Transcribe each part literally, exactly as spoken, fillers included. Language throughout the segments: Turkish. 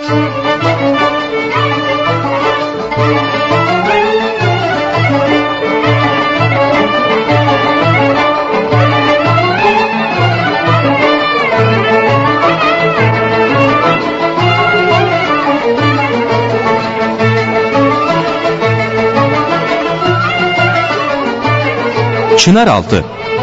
Çınaraltı.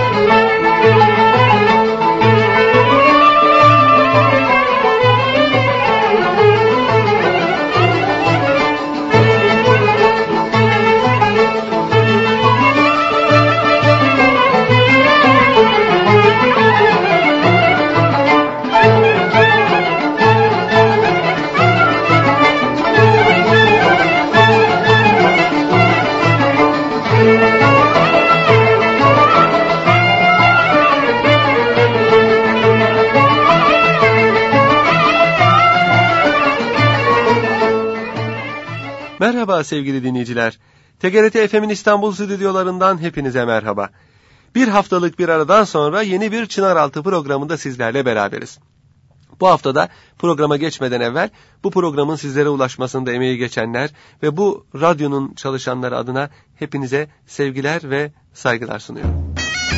Merhaba sevgili dinleyiciler. T G R T F M'in İstanbul stüdyolarından hepinize merhaba. Bir haftalık bir aradan sonra yeni bir Çınaraltı programında sizlerle beraberiz. Bu haftada programa geçmeden evvel bu programın sizlere ulaşmasında emeği geçenler ve bu radyonun çalışanları adına hepinize sevgiler ve saygılar sunuyorum.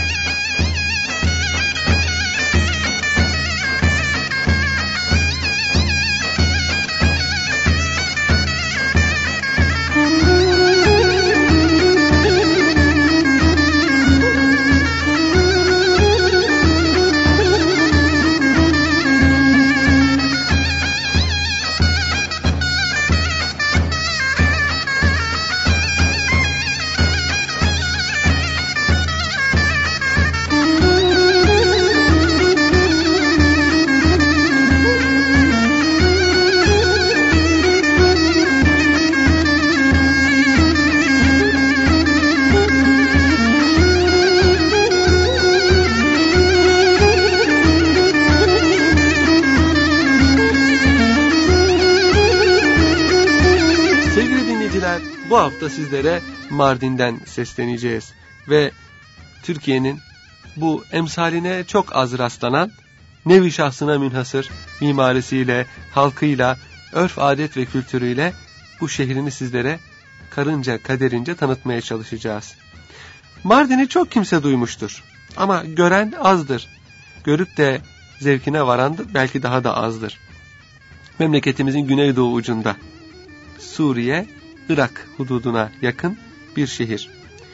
Bu hafta sizlere Mardin'den sesleneceğiz ve Türkiye'nin bu emsaline çok az rastlanan, nevi şahsına münhasır mimarisiyle, halkıyla, örf adet ve kültürüyle bu şehrini sizlere karınca kaderince tanıtmaya çalışacağız. Mardin'i çok kimse duymuştur ama gören azdır. Görüp de zevkine varan belki daha da azdır. Memleketimizin güneydoğu ucunda, Suriye, Irak hududuna yakın bir şehir.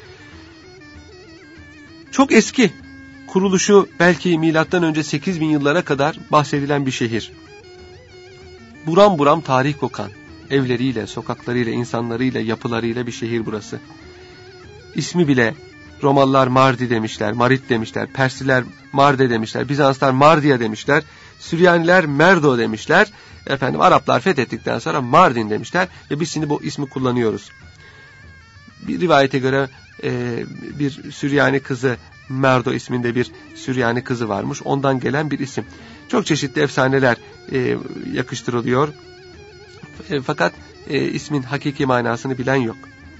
Çok eski, kuruluşu belki milattan önce sekiz bin yıllara kadar bahsedilen bir şehir. Buram buram tarih kokan, evleriyle, sokaklarıyla, insanlarıyla, yapılarıyla bir şehir burası. İsmi bile Romalılar Mardi demişler, Marit demişler, Persliler Marde demişler, Bizanslar Mardia demişler, Süryaniler Merdo demişler. Efendim Araplar fethettikten sonra Mardin demişler ve biz şimdi bu ismi kullanıyoruz. Bir rivayete göre e, bir Süryani kızı, Merdo isminde bir Süryani kızı varmış. Ondan gelen bir isim. Çok çeşitli efsaneler e, yakıştırılıyor. E, fakat e, ismin hakiki manasını bilen yok.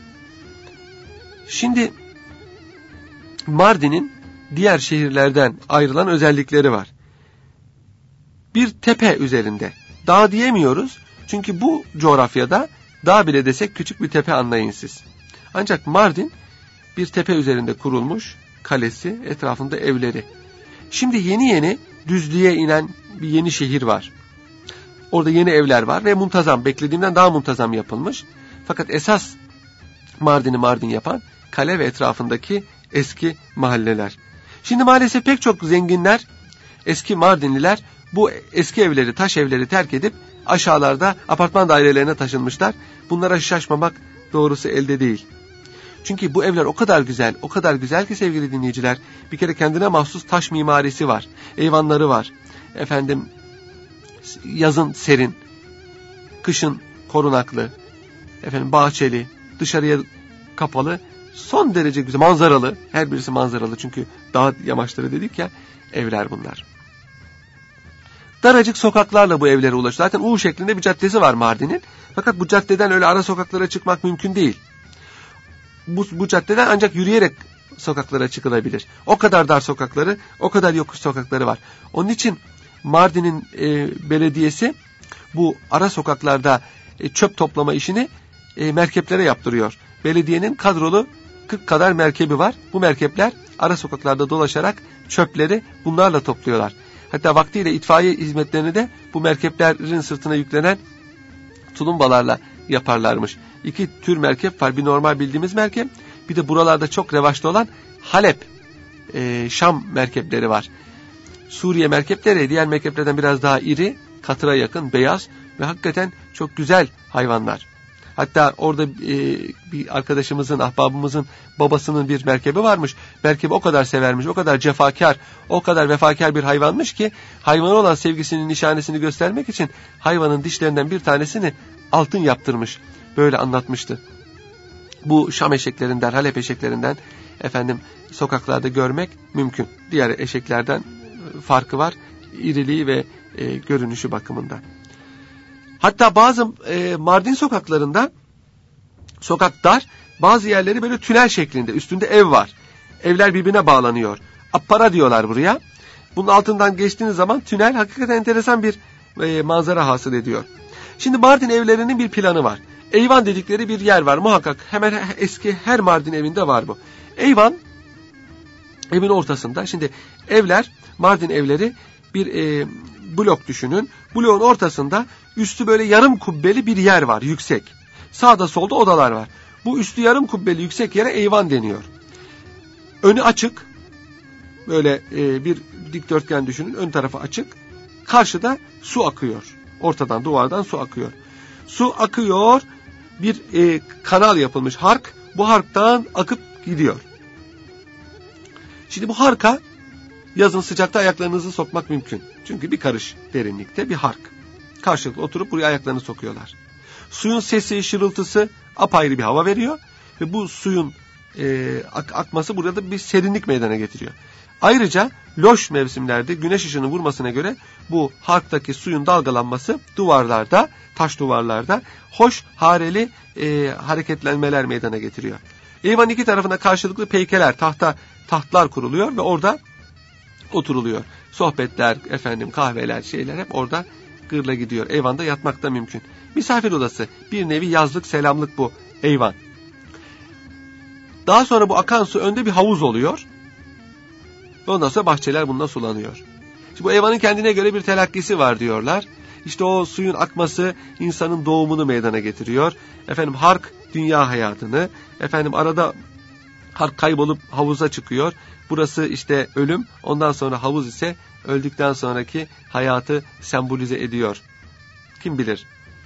Şimdi Mardin'in diğer şehirlerden ayrılan özellikleri var. Bir tepe üzerinde. Dağ diyemiyoruz çünkü bu coğrafyada dağ bile desek küçük bir tepe anlayın siz. Ancak Mardin bir tepe üzerinde kurulmuş, kalesi, etrafında evleri. Şimdi yeni yeni düzlüğe inen bir yeni şehir var. Orada yeni evler var ve muntazam, beklediğimden daha muntazam yapılmış. Fakat esas Mardin'i Mardin yapan kale ve etrafındaki eski mahalleler. Şimdi maalesef pek çok zenginler, eski Mardinliler bu eski evleri, taş evleri terk edip aşağılarda apartman dairelerine taşınmışlar. Bunlara şaşmamak doğrusu elde değil. Çünkü bu evler o kadar güzel, o kadar güzel ki sevgili dinleyiciler, bir kere kendine mahsus taş mimarisi var, eyvanları var. Efendim, yazın serin, kışın korunaklı, efendim bahçeli, dışarıya kapalı, son derece güzel, manzaralı, her birisi manzaralı çünkü dağ yamaçları dedik ya, evler bunlar. Daracık sokaklarla bu evlere ulaşıyor. Zaten U şeklinde bir caddesi var Mardin'in. Fakat bu caddeden öyle ara sokaklara çıkmak mümkün değil. Bu, bu caddeden ancak yürüyerek sokaklara çıkılabilir. O kadar dar sokakları, o kadar yokuş sokakları var. Onun için Mardin'in e, belediyesi bu ara sokaklarda e, çöp toplama işini e, merkeplere yaptırıyor. Belediyenin kadrolu kırk kadar merkebi var. Bu merkepler ara sokaklarda dolaşarak çöpleri bunlarla topluyorlar. Hatta vaktiyle itfaiye hizmetlerini de bu merkeplerin sırtına yüklenen tulumbalarla yaparlarmış. İki tür merkep var. Bir normal bildiğimiz merkep, bir de buralarda çok revaçta olan Halep, e, Şam merkepleri var. Suriye merkepleri diğer merkeplerden biraz daha iri, katıra yakın, beyaz ve hakikaten çok güzel hayvanlar. Hatta orada e, bir arkadaşımızın, ahbabımızın babasının bir merkebi varmış. Merkebi o kadar severmiş, o kadar cefakar, o kadar vefakar bir hayvanmış ki hayvana olan sevgisinin nişanesini göstermek için hayvanın dişlerinden bir tanesini altın yaptırmış. Böyle anlatmıştı. Bu Şam eşeklerinden, Halep eşeklerinden efendim sokaklarda görmek mümkün. Diğer eşeklerden farkı var, iriliği ve e, görünüşü bakımından. Hatta bazı e, Mardin sokaklarında, sokak dar, bazı yerleri böyle tünel şeklinde, üstünde ev var. Evler birbirine bağlanıyor. Appara diyorlar buraya. Bunun altından geçtiğiniz zaman tünel hakikaten enteresan bir e, manzara hasıl ediyor. Şimdi Mardin evlerinin bir planı var. Eyvan dedikleri bir yer var muhakkak. Hemen eski her Mardin evinde var bu. Eyvan, evin ortasında. Şimdi evler, Mardin evleri bir e, blok düşünün. Bloğun ortasında üstü böyle yarım kubbeli bir yer var, yüksek. Sağda solda odalar var. Bu üstü yarım kubbeli yüksek yere eyvan deniyor. Önü açık. Böyle e, bir dikdörtgen düşünün. Ön tarafı açık. Karşıda su akıyor. Ortadan, duvardan su akıyor. Su akıyor. Bir e, kanal yapılmış, hark. Bu harktan akıp gidiyor. Şimdi bu harka yazın sıcakta ayaklarınızı sokmak mümkün. Çünkü bir karış derinlikte bir hark. Karşılıklı oturup buraya ayaklarını sokuyorlar. Suyun sesi, şırıltısı apayrı bir hava veriyor. Ve bu suyun e, ak- akması burada bir serinlik meydana getiriyor. Ayrıca loş mevsimlerde güneş ışığının vurmasına göre bu harktaki suyun dalgalanması duvarlarda, taş duvarlarda hoş, hareli e, hareketlenmeler meydana getiriyor. Eyvanın iki tarafına karşılıklı peykeler, tahta tahtlar kuruluyor ve orada oturuluyor. Sohbetler, efendim kahveler, şeyler hep orada gırla gidiyor. Eyvanda yatmak da mümkün. Misafir odası, bir nevi yazlık, selamlık bu eyvan. Daha sonra bu akan su önde bir havuz oluyor. Ondan sonra bahçeler bununla sulanıyor. Şimdi bu eyvanın kendine göre bir telakkisi var diyorlar. İşte o suyun akması insanın doğumunu meydana getiriyor. Efendim hark dünya hayatını. Efendim arada hark kaybolup havuza çıkıyor. Burası işte ölüm. Ondan sonra havuz ise öldükten sonraki hayatı sembolize ediyor. Kim bilir.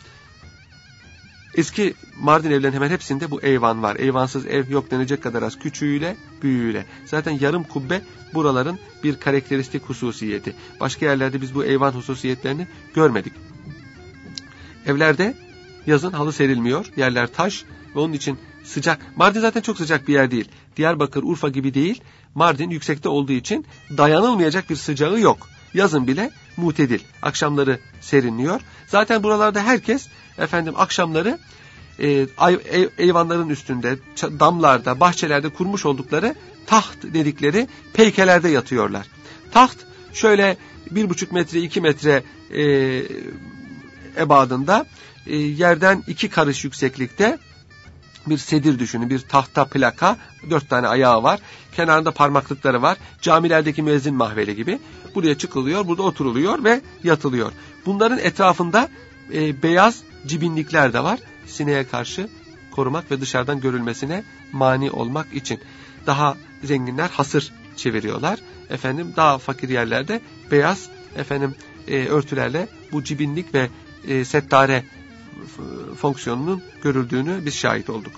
Eski Mardin evlerinin hemen hepsinde bu eyvan var. Eyvansız ev yok denecek kadar az, küçüğüyle büyüğüyle. Zaten yarım kubbe buraların bir karakteristik hususiyeti. Başka yerlerde biz bu eyvan hususiyetlerini görmedik. Evlerde yazın halı serilmiyor. Yerler taş ve onun için sıcak. Mardin zaten çok sıcak bir yer değil. Diyarbakır, Urfa gibi değil. Mardin yüksekte olduğu için dayanılmayacak bir sıcağı yok. Yazın bile mutedil. Akşamları serinliyor. Zaten buralarda herkes efendim akşamları e, ev, eyvanların üstünde, damlarda, bahçelerde kurmuş oldukları taht dedikleri peykelerde yatıyorlar. Taht şöyle bir buçuk metre, iki metre e, ebadında e, yerden iki karış yükseklikte bir sedir düşünün, bir tahta plaka, dört tane ayağı var, kenarında parmaklıkları var, camilerdeki müezzin mahveli gibi. Buraya çıkılıyor, burada oturuluyor ve yatılıyor. Bunların etrafında e, beyaz cibinlikler de var, sineğe karşı korumak ve dışarıdan görülmesine mani olmak için. Daha zenginler hasır çeviriyorlar, efendim daha fakir yerlerde beyaz efendim e, örtülerle bu cibinlik ve e, settare fonksiyonunun görüldüğünü biz şahit olduk.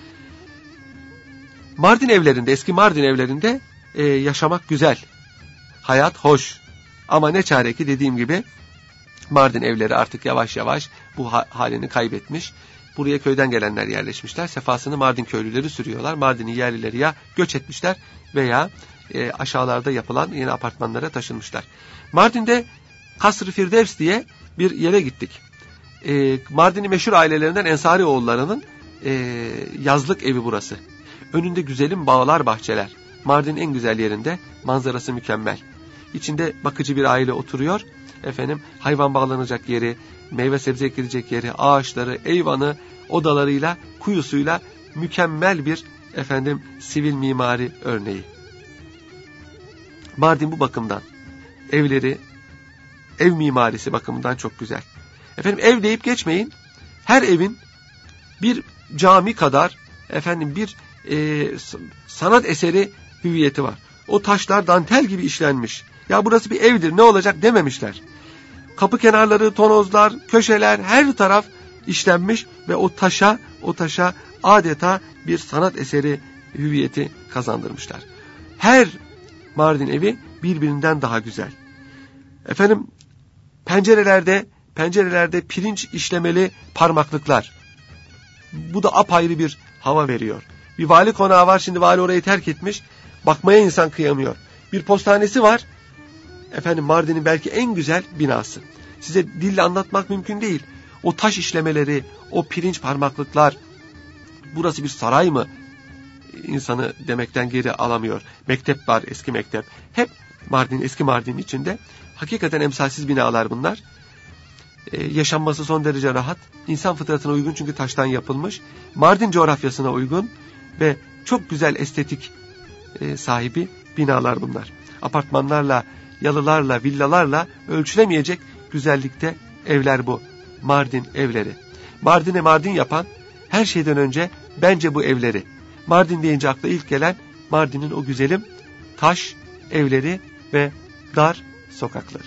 Mardin evlerinde, eski Mardin evlerinde e, yaşamak güzel. Hayat hoş. Ama ne çare ki dediğim gibi Mardin evleri artık yavaş yavaş bu ha- halini kaybetmiş. Buraya köyden gelenler yerleşmişler. Sefasını Mardin köylüleri sürüyorlar. Mardin'in yerlileri ya göç etmişler veya e, aşağılarda yapılan yeni apartmanlara taşınmışlar. Mardin'de Kasr-ı Firdevs diye bir yere gittik. E, Mardin'in meşhur ailelerinden Ensari oğullarının e, yazlık evi burası. Önünde güzelim bağlar, bahçeler. Mardin'in en güzel yerinde, manzarası mükemmel. İçinde bakıcı bir aile oturuyor. Efendim hayvan bağlanacak yeri, meyve sebze ekilecek yeri, ağaçları, eyvanı, odalarıyla, kuyusuyla mükemmel bir efendim sivil mimari örneği. Mardin bu bakımdan, evleri, ev mimarisi bakımından çok güzel. Efendim ev deyip geçmeyin. Her evin bir cami kadar efendim bir e, sanat eseri hüviyeti var. O taşlar dantel gibi işlenmiş. Ya burası bir evdir, ne olacak dememişler. Kapı kenarları, tonozlar, köşeler, her taraf işlenmiş ve o taşa, o taşa adeta bir sanat eseri hüviyeti kazandırmışlar. Her Mardin evi birbirinden daha güzel. Efendim pencerelerde, pencerelerde pirinç işlemeli parmaklıklar. Bu da apayrı bir hava veriyor. Bir vali konağı var, şimdi vali orayı terk etmiş. Bakmaya insan kıyamıyor. Bir postanesi var. Efendim Mardin'in belki en güzel binası. Size dille anlatmak mümkün değil. O taş işlemeleri, o pirinç parmaklıklar. Burası bir saray mı? İnsanı demekten geri alamıyor. Mektep var, eski mektep. Hep Mardin, eski Mardin içinde. Hakikaten emsalsiz binalar bunlar. Ee, yaşanması son derece rahat. İnsan fıtratına uygun, çünkü taştan yapılmış. Mardin coğrafyasına uygun ve çok güzel estetik e, sahibi binalar bunlar. Apartmanlarla, yalılarla, villalarla ölçülemeyecek güzellikte evler bu. Mardin evleri. Mardin'e Mardin yapan her şeyden önce bence bu evleri. Mardin deyince akla ilk gelen Mardin'in o güzelim taş evleri ve dar sokakları.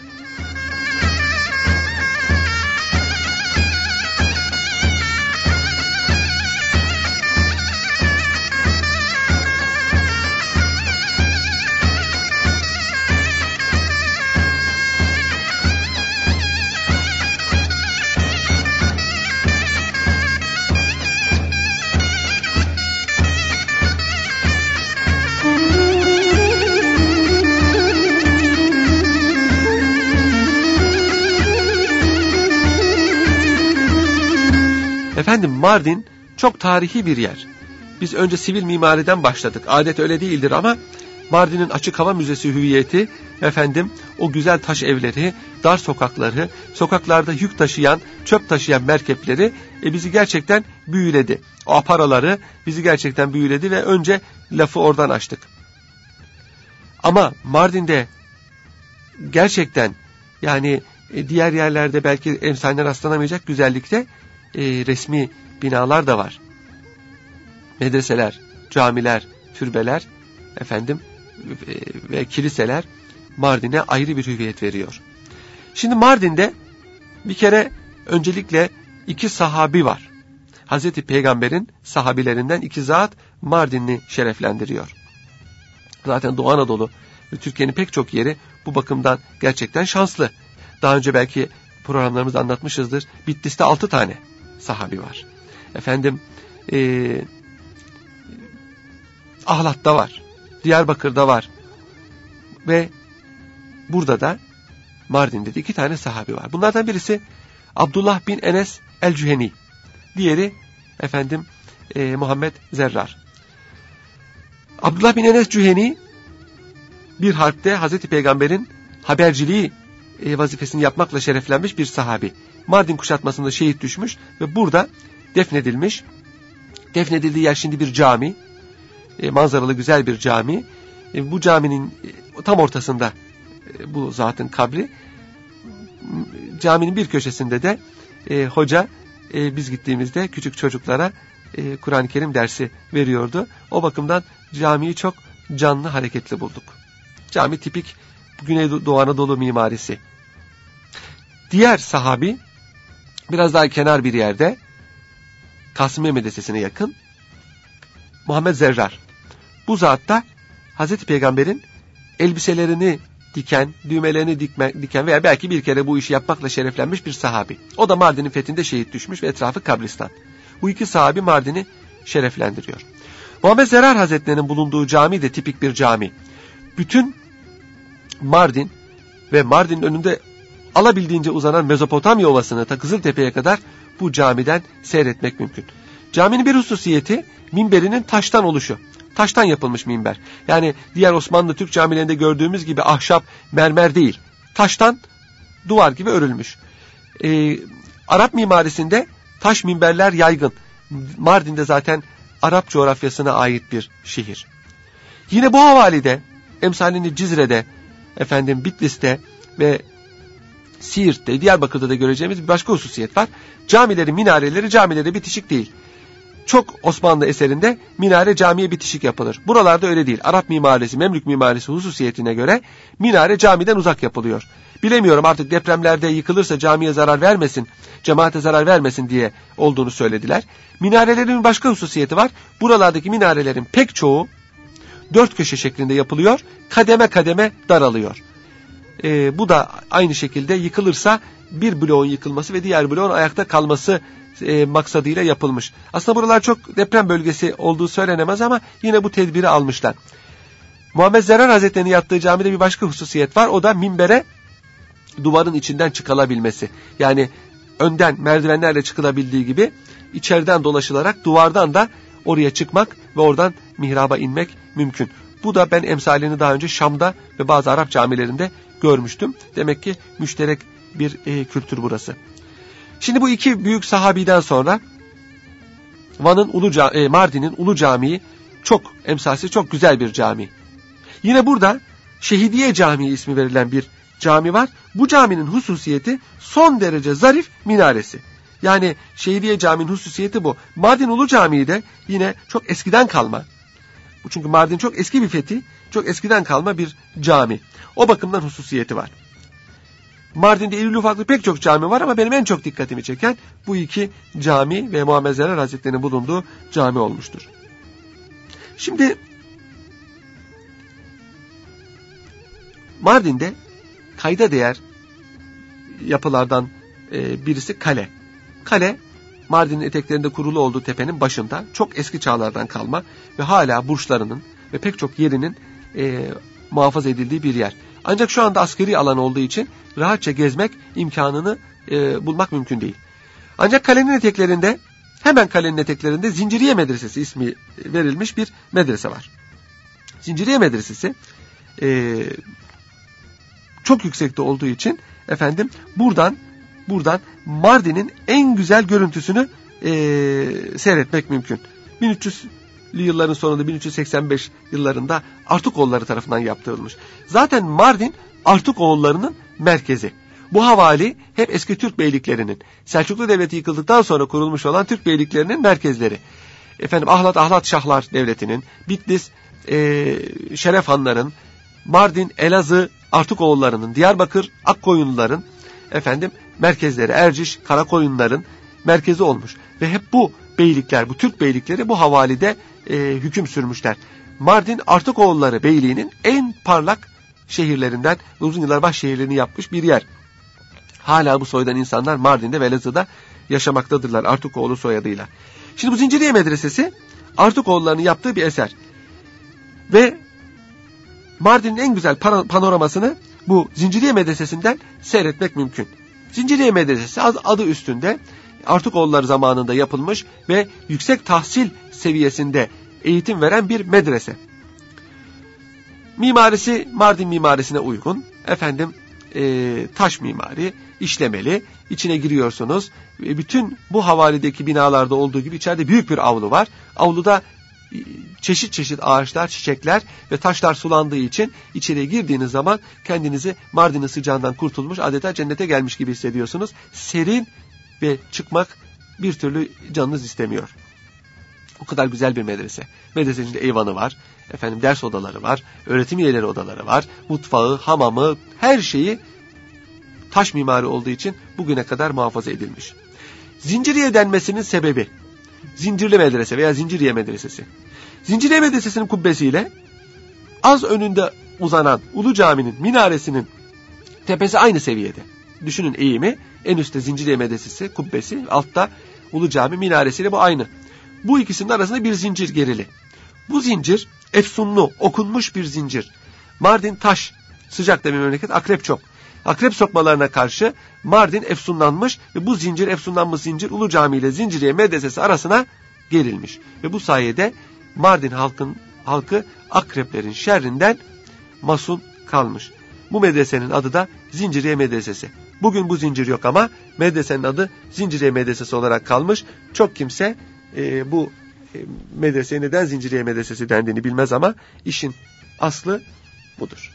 Efendim Mardin çok tarihi bir yer. Biz önce sivil mimariden başladık. Adet öyle değildir ama Mardin'in açık hava müzesi hüviyeti, efendim o güzel taş evleri, dar sokakları, sokaklarda yük taşıyan, çöp taşıyan merkepleri e, bizi gerçekten büyüledi. O aparaları bizi gerçekten büyüledi ve önce lafı oradan açtık. Ama Mardin'de gerçekten yani e, diğer yerlerde belki emsaline rastlanamayacak güzellikte E, resmi binalar da var. Medreseler, camiler, türbeler, efendim e, ve kiliseler Mardin'e ayrı bir hüviyet veriyor. Şimdi Mardin'de bir kere öncelikle iki sahabi var. Hazreti Peygamber'in sahabilerinden iki zat Mardin'i şereflendiriyor. Zaten Doğu Anadolu ve Türkiye'nin pek çok yeri bu bakımdan gerçekten şanslı. Daha önce belki programlarımızda anlatmışızdır. Bitlis'te altı tane sahabi var. Efendim e, Ahlat'ta var. Diyarbakır'da var. Ve burada da Mardin'de de iki tane sahabi var. Bunlardan birisi Abdullah bin Enes el-Cüheni. Diğeri efendim e, Muhammed Zerrar. Abdullah bin Enes Cüheni bir harpte Hazreti Peygamber'in haberciliği e, vazifesini yapmakla şereflenmiş bir sahabi. Mardin kuşatmasında şehit düşmüş ve burada defnedilmiş. Defnedildiği yer şimdi bir cami. E, manzaralı güzel bir cami. E, bu caminin e, tam ortasında e, bu zatın kabri. Caminin bir köşesinde de e, hoca e, biz gittiğimizde küçük çocuklara e, Kur'an-ı Kerim dersi veriyordu. O bakımdan camiyi çok canlı, hareketli bulduk. Cami tipik Güneydoğu Anadolu mimarisi. Diğer sahabi biraz daha kenar bir yerde, Kasımiye Medresesi'ne yakın, Muhammed Zerrar. Bu zat da Hazreti Peygamber'in elbiselerini diken, düğmelerini dikme, diken veya belki bir kere bu işi yapmakla şereflenmiş bir sahabi. O da Mardin'in fethinde şehit düşmüş ve etrafı kabristan. Bu iki sahabi Mardin'i şereflendiriyor. Muhammed Zerrar Hazretleri'nin bulunduğu cami de tipik bir cami. Bütün Mardin ve Mardin'in önünde alabildiğince uzanan Mezopotamya Ovası'nı ta Kızıltepe'ye kadar bu camiden seyretmek mümkün. Caminin bir hususiyeti minberinin taştan oluşu. Taştan yapılmış minber. Yani diğer Osmanlı Türk camilerinde gördüğümüz gibi ahşap, mermer değil. Taştan duvar gibi örülmüş. Ee, Arap mimarisinde taş minberler yaygın. Mardin'de zaten Arap coğrafyasına ait bir şehir. Yine bu havalide, emsalini Cizre'de, efendim Bitlis'te ve Siirt'te, Diyarbakır'da da göreceğimiz bir başka hususiyet var. Camilerin minareleri camileri bitişik değil. Çok Osmanlı eserinde minare camiye bitişik yapılır. Buralarda öyle değil. Arap mimarisi, Memlük mimarisi hususiyetine göre minare camiden uzak yapılıyor. Bilemiyorum, artık depremlerde yıkılırsa camiye zarar vermesin, cemaate zarar vermesin diye olduğunu söylediler. Minarelerin başka hususiyeti var. Buralardaki minarelerin pek çoğu dört köşe şeklinde yapılıyor. Kademe kademe daralıyor. Ee, bu da aynı şekilde yıkılırsa bir bloğun yıkılması ve diğer bloğun ayakta kalması e, maksadıyla yapılmış. Aslında buralar çok deprem bölgesi olduğu söylenemez ama yine bu tedbiri almışlar. Muhammed Zerrar Hazretleri'nin yattığı camide bir başka hususiyet var. O da minbere duvarın içinden çıkılabilmesi. Yani önden merdivenlerle çıkılabildiği gibi içeriden dolaşılarak duvardan da oraya çıkmak ve oradan mihraba inmek mümkün. Bu da ben emsalini daha önce Şam'da ve bazı Arap camilerinde görmüştüm. Demek ki müşterek bir e, kültür burası. Şimdi bu iki büyük sahabiden sonra Van'ın Ulu e, Mardin'in Ulu Camii çok emsalsiz, çok güzel bir cami. Yine burada Şehidiye Camii ismi verilen bir cami var. Bu caminin hususiyeti son derece zarif minaresi. Yani Şehidiye Camii'nin hususiyeti bu. Mardin Ulu Camii de yine çok eskiden kalma. Çünkü Mardin çok eski bir fethi, çok eskiden kalma bir cami. O bakımdan hususiyeti var. Mardin'de irili ufaklı pek çok cami var ama benim en çok dikkatimi çeken bu iki cami ve Muhammed Zerrar Hazretleri'nin bulunduğu cami olmuştur. Şimdi Mardin'de kayda değer yapılardan birisi kale. Kale, Mardin'in eteklerinde kurulu olduğu tepenin başında çok eski çağlardan kalma ve hala burçlarının ve pek çok yerinin e, muhafaza edildiği bir yer. Ancak şu anda askeri alan olduğu için rahatça gezmek imkanını e, bulmak mümkün değil. Ancak kalenin eteklerinde, hemen kalenin eteklerinde Zinciriye Medresesi ismi verilmiş bir medrese var. Zinciriye Medresesi e, çok yüksekte olduğu için efendim buradan buradan Mardin'in en güzel görüntüsünü e, seyretmek mümkün. bin üç yüzlü yılların sonunda, bin üç yüz seksen beş yıllarında Artukoğulları tarafından yaptırılmış. Zaten Mardin Artukoğullarının merkezi. Bu havali hep eski Türk beyliklerinin, Selçuklu Devleti yıkıldıktan sonra kurulmuş olan Türk beyliklerinin merkezleri. Efendim Ahlat Ahlat Şahlar Devleti'nin, Bitlis e, Şeref Hanların, Mardin Elazığ Artukoğullarının, Diyarbakır Akkoyunluların efendim merkezleri, Erciş Karakoyunların merkezi olmuş. Ve hep bu beylikler, bu Türk beylikleri bu havalide e, hüküm sürmüşler. Mardin Artukoğulları Beyliği'nin en parlak şehirlerinden ve uzun yıllar baş şehirlerini yapmış bir yer. Hala bu soydan insanlar Mardin'de ve Elazığ'da yaşamaktadırlar Artukoğlu soyadıyla. Şimdi bu Zinciriye Medresesi Artukoğullarının yaptığı bir eser. Ve Mardin'in en güzel panoramasını bu Zinciriye Medresesi'nden seyretmek mümkün. Zinciriye Medresesi adı üstünde Artukoğulları zamanında yapılmış ve yüksek tahsil seviyesinde eğitim veren bir medrese. Mimarisi Mardin mimarisine uygun. Efendim e, taş mimari, işlemeli. İçine giriyorsunuz. E, bütün bu havalideki binalarda olduğu gibi içeride büyük bir avlu var. Avluda e, çeşit çeşit ağaçlar, çiçekler ve taşlar sulandığı için içeriye girdiğiniz zaman kendinizi Mardin'in sıcağından kurtulmuş, adeta cennete gelmiş gibi hissediyorsunuz. Serin ve çıkmak bir türlü canınız istemiyor. O kadar güzel bir medrese. Medresenin içinde eyvanı var. Efendim ders odaları var. Öğretim üyeleri odaları var. Mutfağı, hamamı, her şeyi taş mimari olduğu için bugüne kadar muhafaza edilmiş. Zinciriye denmesinin sebebi Zincirli Medrese veya Zinciriye Medresesi. Zinciriye Medresesi'nin kubbesiyle az önünde uzanan Ulu Cami'nin minaresinin tepesi aynı seviyede. Düşünün eğimi. En üstte Zinciriye Medresesi kubbesi, altta Ulu Cami minaresiyle bu aynı. Bu ikisinin arasında bir zincir gerili. Bu zincir efsunlu, okunmuş bir zincir. Mardin taş, sıcakta bir memleket, akrep çok. Akrep sokmalarına karşı Mardin efsunlanmış ve bu zincir, efsunlanmış zincir Ulu Cami ile Zinciriye Medresesi arasına gerilmiş. Ve bu sayede Mardin halkın, halkı akreplerin şerrinden masun kalmış. Bu medresenin adı da Zinciriye Medresesi. Bugün bu zincir yok ama medresenin adı Zinciriye Medresesi olarak kalmış. Çok kimse e, bu e, medreseye neden Zinciriye Medresesi dendiğini bilmez ama işin aslı budur.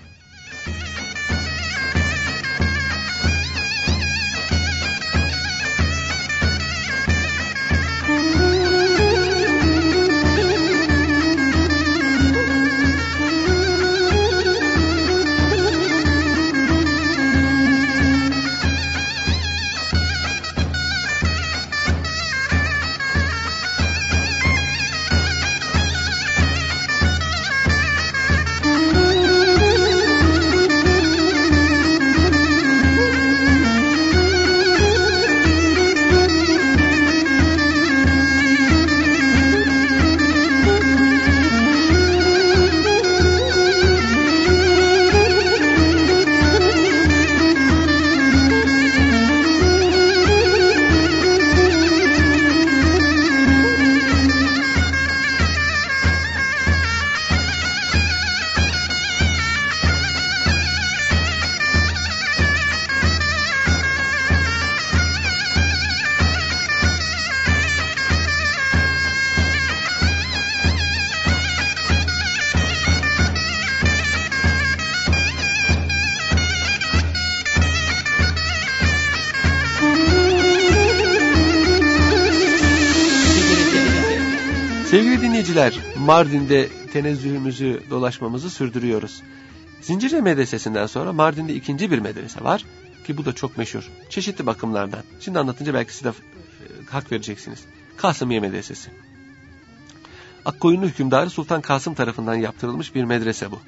Sevgili dinleyiciler, Mardin'de tenezzühümüzü, dolaşmamızı sürdürüyoruz. Zincirliye Medresesi'nden sonra Mardin'de ikinci bir medrese var ki bu da çok meşhur. Çeşitli bakımlardan. Şimdi anlatınca belki siz de hak vereceksiniz. Kasımiye Medresesi. Akkoyunlu hükümdarı Sultan Kasım tarafından yaptırılmış bir medrese bu.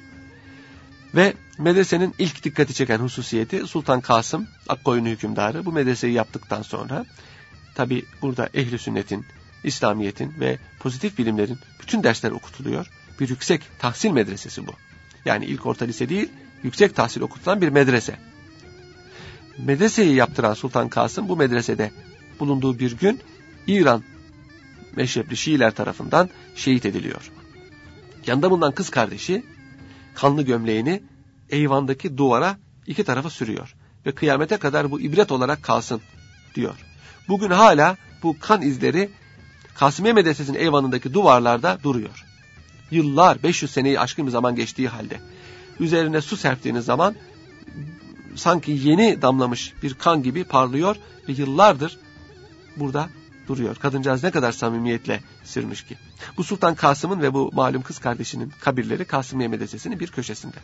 Ve medresenin ilk dikkati çeken hususiyeti Sultan Kasım, Akkoyunlu hükümdarı bu medreseyi yaptıktan sonra tabi burada ehl-i sünnetin, İslamiyet'in ve pozitif bilimlerin bütün dersler okutuluyor. Bir yüksek tahsil medresesi bu. Yani ilk orta lise değil, yüksek tahsil okutulan bir medrese. Medreseyi yaptıran Sultan Kasım bu medresede bulunduğu bir gün İran meşrepli Şiiler tarafından şehit ediliyor. Yanında bulunan kız kardeşi kanlı gömleğini eyvandaki duvara iki tarafa sürüyor. Ve kıyamete kadar bu ibret olarak kalsın diyor. Bugün hala bu kan izleri Kasımiye Medresesi'nin eyvanındaki duvarlarda duruyor. Yıllar, beş yüz seneyi aşkın bir zaman geçtiği halde. Üzerine su serptiğiniz zaman sanki yeni damlamış bir kan gibi parlıyor ve yıllardır burada duruyor. Kadıncağız ne kadar samimiyetle sürmüş ki. Bu Sultan Kasım'ın ve bu malum kız kardeşinin kabirleri Kasımiye Medresesi'nin bir köşesinde.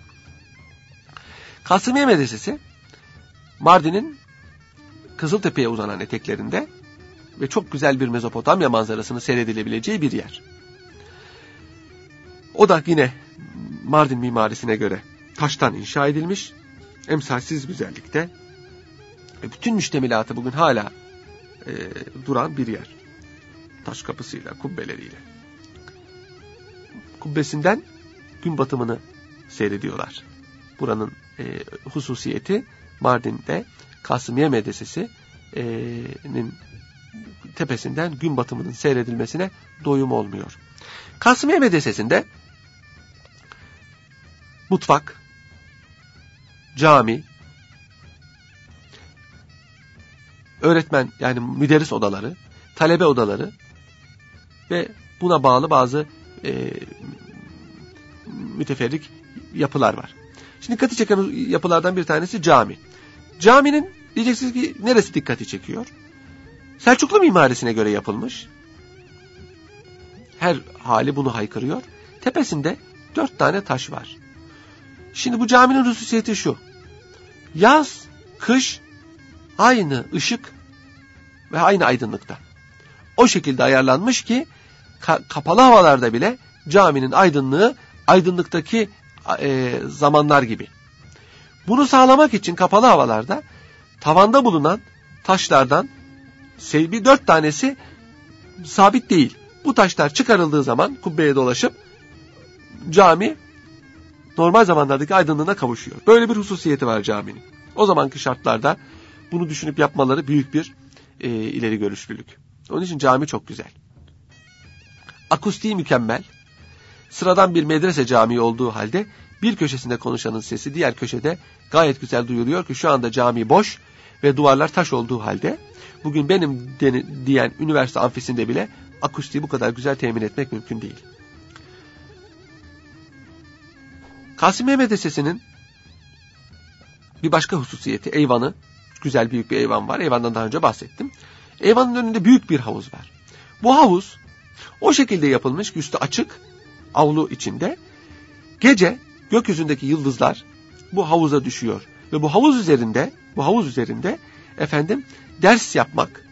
Kasımiye Medresesi Mardin'in Kızıltepe'ye uzanan eteklerinde ve çok güzel bir Mezopotamya manzarasını seyredilebileceği bir yer. O da yine Mardin mimarisine göre taştan inşa edilmiş, emsalsiz güzellikte ve bütün müştemilatı bugün hala e, duran bir yer. Taş kapısıyla, kubbeleriyle. Kubbesinden gün batımını seyrediyorlar. Buranın e, hususiyeti Mardin'de Kasımiye Medresesi'nin tepesinden gün batımının seyredilmesine doyum olmuyor. Kasımiye Medresesi'nde mutfak, cami, öğretmen yani müderris odaları, talebe odaları ve buna bağlı bazı e, müteferrik yapılar var. Şimdi dikkati çeken yapılardan bir tanesi cami. Caminin diyeceksiniz ki neresi dikkati çekiyor? Selçuklu mimarisine göre yapılmış. Her hali bunu haykırıyor. Tepesinde dört tane taş var. Şimdi bu caminin hususiyeti şu. Yaz, kış aynı ışık ve aynı aydınlıkta. O şekilde ayarlanmış ki ka- kapalı havalarda bile caminin aydınlığı aydınlıktaki e, zamanlar gibi. Bunu sağlamak için kapalı havalarda tavanda bulunan taşlardan bir dört tanesi sabit değil. Bu taşlar çıkarıldığı zaman kubbeye dolaşıp cami normal zamanlardaki aydınlığına kavuşuyor. Böyle bir hususiyeti var caminin. O zamanki şartlarda bunu düşünüp yapmaları büyük bir e, ileri görüşlülük. Onun için cami çok güzel. Akustiği mükemmel. Sıradan bir medrese camii olduğu halde Bir köşesinde konuşanın sesi diğer köşede gayet güzel duyuluyor ki şu anda cami boş ve duvarlar taş olduğu halde bugün benim diyen üniversite amfisinde bile akustiği bu kadar güzel temin etmek mümkün değil. Kasımiye Medresesi'nin bir başka hususiyeti eyvanı. Güzel büyük bir eyvan var. Eyvandan daha önce bahsettim. Eyvanın önünde büyük bir havuz var. Bu havuz o şekilde yapılmış, üstü açık, avlu içinde. Gece gökyüzündeki yıldızlar bu havuza düşüyor ve bu havuz üzerinde, bu havuz üzerinde efendim ders yapmak,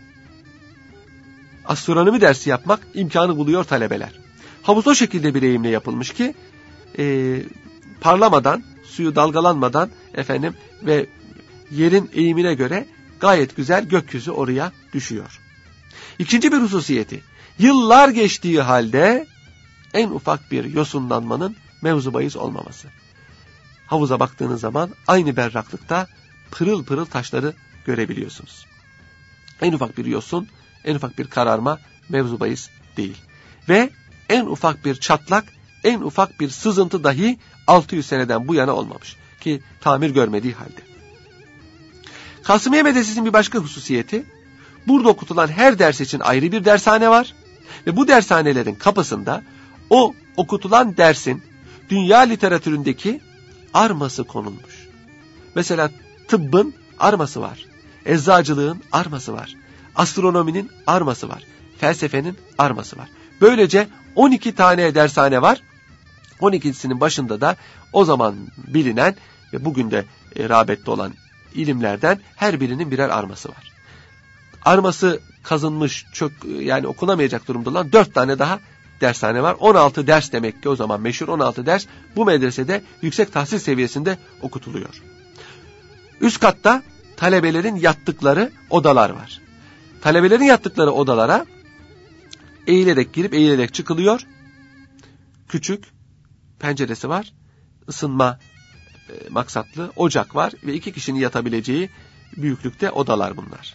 astronomi dersi yapmak imkanı buluyor talebeler. Havuz o şekilde bir eğimle yapılmış ki e, parlamadan, suyu dalgalanmadan efendim ve yerin eğimine göre gayet güzel gökyüzü oraya düşüyor. İkinci bir hususiyeti, yıllar geçtiği halde en ufak bir yosunlanmanın mevzu bahis olmaması. Havuza baktığınız zaman aynı berraklıkta pırıl pırıl taşları görebiliyorsunuz. En ufak bir yosun, en ufak bir kararma mevzu bahis değil. Ve en ufak bir çatlak, en ufak bir sızıntı dahi altı yüz seneden bu yana olmamış. Ki tamir görmediği halde. Kasımiye Medresesi'nin bir başka hususiyeti, burada okutulan her ders için ayrı bir dershane var. Ve bu dershanelerin kapısında o okutulan dersin dünya literatüründeki arması konulmuş. Mesela tıbbın arması var. Eczacılığın arması var. Astronominin arması var. Felsefenin arması var. Böylece on iki tane dershane var. on ikisinin başında da o zaman bilinen ve bugün de e, rağbette olan ilimlerden her birinin birer arması var. Arması kazınmış, çok yani okunamayacak durumda olan dört tane daha dershane var. on altı ders demek ki o zaman meşhur on altı ders bu medresede yüksek tahsil seviyesinde okutuluyor. Üst katta talebelerin yattıkları odalar var. Talebelerin yattıkları odalara eğilerek girip eğilerek çıkılıyor. Küçük penceresi var. Isınma e, maksatlı ocak var ve iki kişinin yatabileceği büyüklükte odalar bunlar.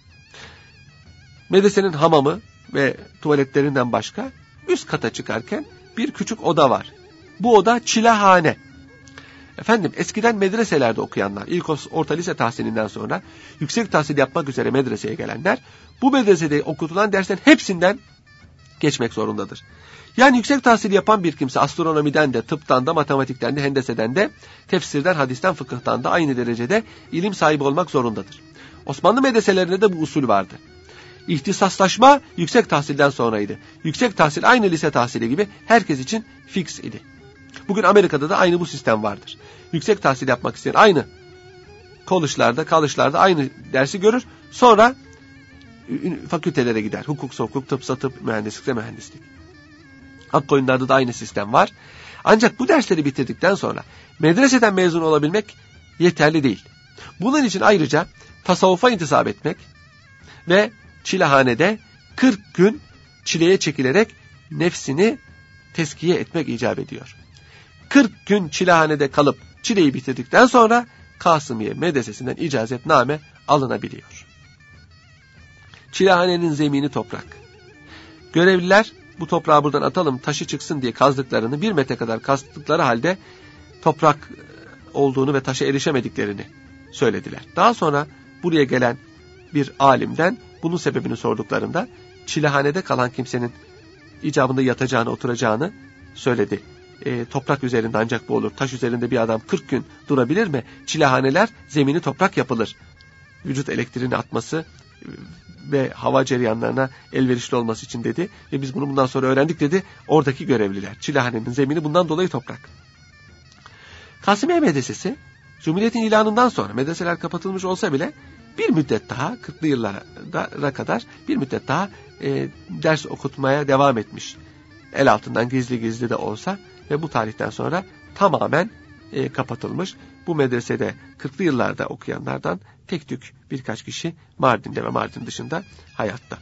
Medresenin hamamı ve tuvaletlerinden başka üst kata çıkarken bir küçük oda var. Bu oda çilehane. Efendim eskiden medreselerde okuyanlar, ilk orta lise tahsilinden sonra yüksek tahsil yapmak üzere medreseye gelenler bu medresede okutulan derslerin hepsinden geçmek zorundadır. Yani yüksek tahsil yapan bir kimse astronomiden de, tıptan da, matematikten de, hendeseden de, tefsirden, hadisten, fıkıhtan da aynı derecede ilim sahibi olmak zorundadır. Osmanlı medreselerinde de bu usul vardı. İhtisaslaşma yüksek tahsilden sonraydı. Yüksek tahsil aynı lise tahsili gibi herkes için fix idi. Bugün Amerika'da da aynı bu sistem vardır. Yüksek tahsil yapmak isteyen aynı college'larda, college'larda aynı dersi görür. Sonra fakültelere gider. Hukuksa hukuk, tıpsa tıp, mühendislikse mühendislik. Akkoyunlarda da aynı sistem var. Ancak bu dersleri bitirdikten sonra medreseden mezun olabilmek yeterli değil. Bunun için ayrıca tasavvufa intisap etmek ve çilehanede kırk gün çileye çekilerek nefsini teskiye etmek icap ediyor. kırk gün çilehanede kalıp çileyi bitirdikten sonra Kasımiye Medresesi'nden icazetname alınabiliyor. Çilehanenin zemini toprak. Görevliler bu toprağı buradan atalım taşı çıksın diye kazdıklarını bir metre kadar kazdıkları halde toprak olduğunu ve taşa erişemediklerini söylediler. Daha sonra buraya gelen bir alimden bunun sebebini sorduklarında çilehanede kalan kimsenin icabında yatacağını, oturacağını söyledi. E, toprak üzerinde ancak bu olur. Taş üzerinde bir adam kırk gün durabilir mi? Çilehaneler zemini toprak yapılır. Vücut elektriğini atması ve hava cereyanlarına elverişli olması için dedi. Ve biz bunu bundan sonra öğrendik dedi. Oradaki görevliler. Çilehanenin zemini bundan dolayı toprak. Kasımiye Medresesi Cumhuriyet'in ilanından sonra medreseler kapatılmış olsa bile bir müddet daha kırklı yıllara kadar bir müddet daha e, ders okutmaya devam etmiş. El altından gizli gizli de olsa ve bu tarihten sonra tamamen e, kapatılmış. Bu medresede kırklı yıllarda okuyanlardan tek tük birkaç kişi Mardin'de ve Mardin dışında hayatta.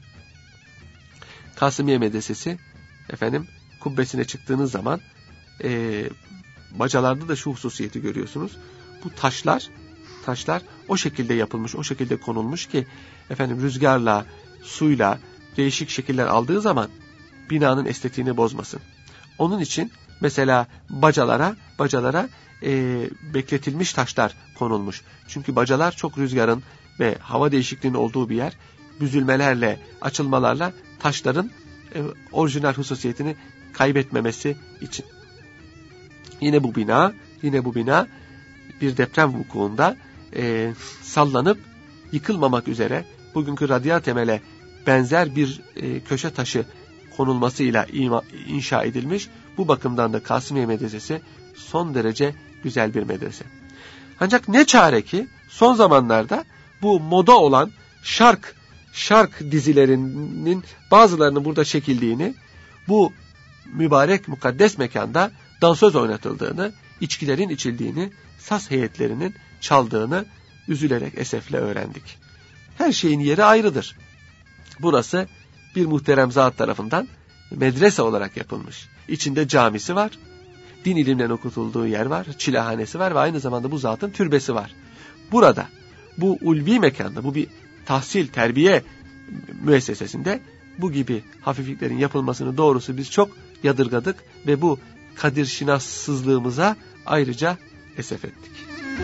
Kasımiye Medresesi efendim kubbesine çıktığınız zaman e, bacalarda da şu hususiyeti görüyorsunuz. Bu taşlar taşlar o şekilde yapılmış, o şekilde konulmuş ki efendim rüzgarla, suyla değişik şekiller aldığı zaman binanın estetiğini bozmasın. Onun için Mesela bacalara, bacalara e, bekletilmiş taşlar konulmuş. Çünkü bacalar çok rüzgarın ve hava değişikliğinin olduğu bir yer. Büzülmelerle, açılmalarla taşların e, orijinal hususiyetini kaybetmemesi için. Yine bu bina, yine bu bina bir deprem vukuunda e, sallanıp yıkılmamak üzere bugünkü radya temele benzer bir e, köşe taşı konulmasıyla ima, inşa edilmiş. Bu bakımdan da Kasımiye Medresesi son derece güzel bir medrese. Ancak ne çare ki son zamanlarda bu moda olan şark, şark dizilerinin bazılarının burada çekildiğini, bu mübarek mukaddes mekanda dansöz oynatıldığını, içkilerin içildiğini, saz heyetlerinin çaldığını üzülerek esefle öğrendik. Her şeyin yeri ayrıdır. Burası bir muhterem zat tarafından medrese olarak yapılmış. İçinde camisi var, din ilimlerinin okutulduğu yer var, çilehanesi var ve aynı zamanda bu zatın türbesi var. Burada, bu ulvi mekanda, bu bir tahsil, terbiye müessesesinde bu gibi hafifliklerin yapılmasını doğrusu biz çok yadırgadık ve bu kadir şinassızlığımıza ayrıca esef ettik.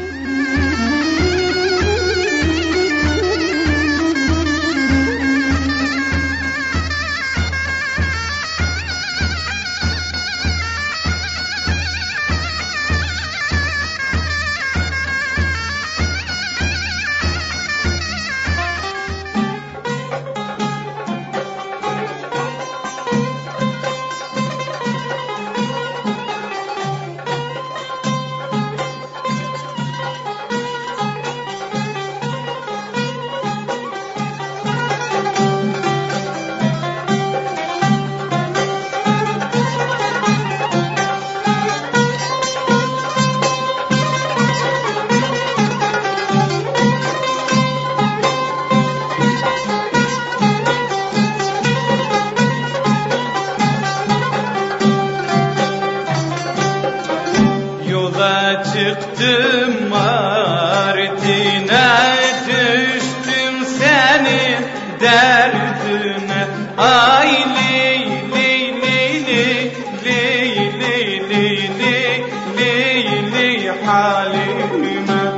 Çıktım Mardin'e, düştüm senin derdine. Ay li li li li li li li li li halime.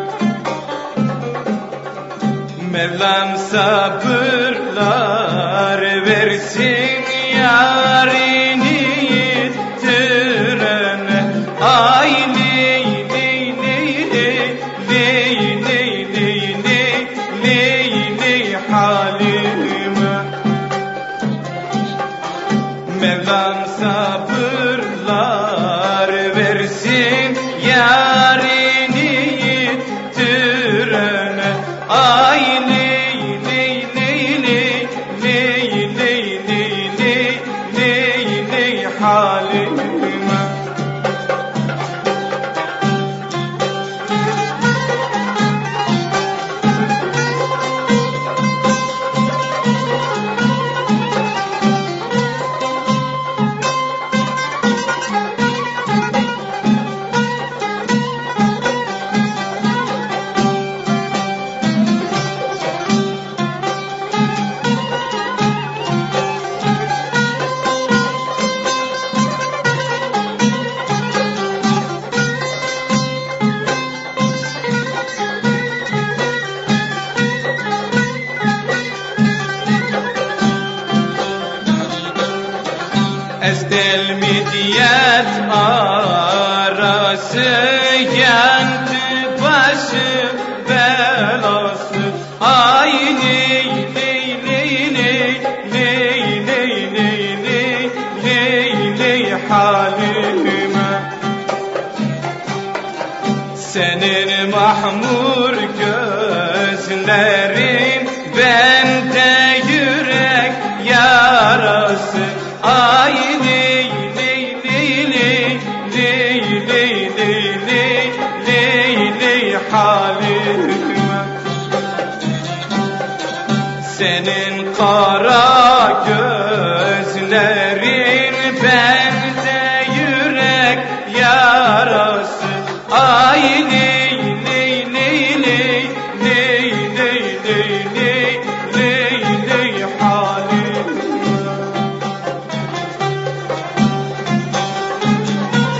Mevlam sabırlar versin yarini yitirene. Ay li Mevlam sabırlar versin yarini yitirene. Ay li li li li li li li li li halime. Estel midiyet arası yandı başı belası. Ay li li li li li li li li li halime. Senin mahmur gözlerin bende yürek yarası. Ay li li li li li li li li li li halime. Senin kara gözlerin bende yürek yarası. Ay li li li li li li li li li halime.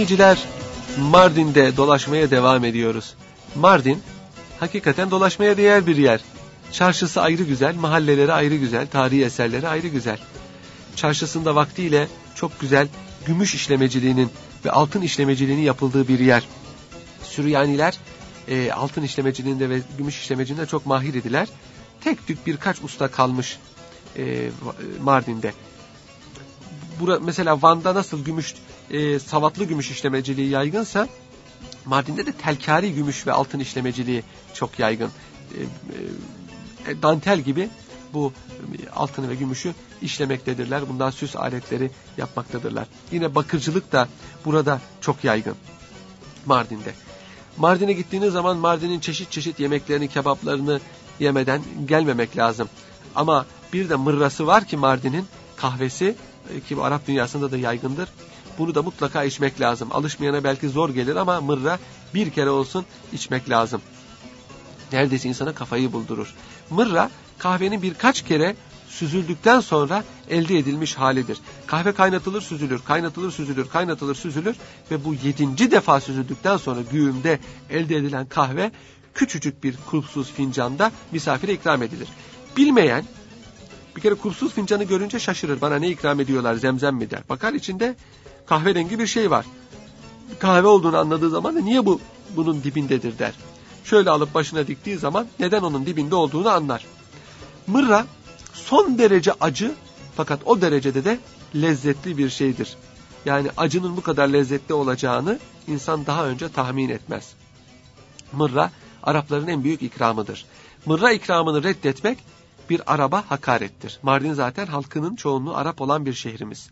dinleyiciler, Mardin'de dolaşmaya devam ediyoruz. Mardin hakikaten dolaşmaya değer bir yer. Çarşısı ayrı güzel, mahalleleri ayrı güzel, tarihi eserleri ayrı güzel. Çarşısında vaktiyle çok güzel gümüş işlemeciliğinin ve altın işlemeciliğinin yapıldığı bir yer. Süryaniler e, altın işlemeciliğinde ve gümüş işlemeciliğinde çok mahir idiler. Tek tük birkaç usta kalmış e, Mardin'de. Bura, mesela Van'da nasıl gümüş, e, savatlı gümüş işlemeciliği yaygınsa, Mardin'de de telkari gümüş ve altın işlemeciliği çok yaygın. E, e, dantel gibi bu altını ve gümüşü işlemektedirler. Bundan süs aletleri yapmaktadırlar. Yine bakırcılık da burada çok yaygın Mardin'de. Mardin'e gittiğiniz zaman Mardin'in çeşit çeşit yemeklerini, kebaplarını yemeden gelmemek lazım. Ama bir de mırrası var ki Mardin'in, kahvesi ki Arap dünyasında da yaygındır. Bunu da mutlaka içmek lazım. Alışmayana belki zor gelir ama mırra bir kere olsun içmek lazım. Neredeyse insana kafayı buldurur. Mırra kahvenin birkaç kere süzüldükten sonra elde edilmiş halidir. Kahve kaynatılır süzülür, kaynatılır süzülür, kaynatılır süzülür ve bu yedinci defa süzüldükten sonra güğümde elde edilen kahve küçücük bir kulpsuz fincanda misafire ikram edilir. Bilmeyen bir kere kulpsuz fincanı görünce şaşırır. Bana ne ikram ediyorlar, zemzem mi der. Bakar içinde kahverengi bir şey var. Kahve olduğunu anladığı zaman da niye bu bunun dibindedir der. Şöyle alıp başına diktiği zaman neden onun dibinde olduğunu anlar. Mırra son derece acı fakat o derecede de lezzetli bir şeydir. Yani acının bu kadar lezzetli olacağını insan daha önce tahmin etmez. Mırra Arapların en büyük ikramıdır. Mırra ikramını reddetmek bir Arap'a hakarettir. Mardin zaten halkının çoğunluğu Arap olan bir şehrimiz.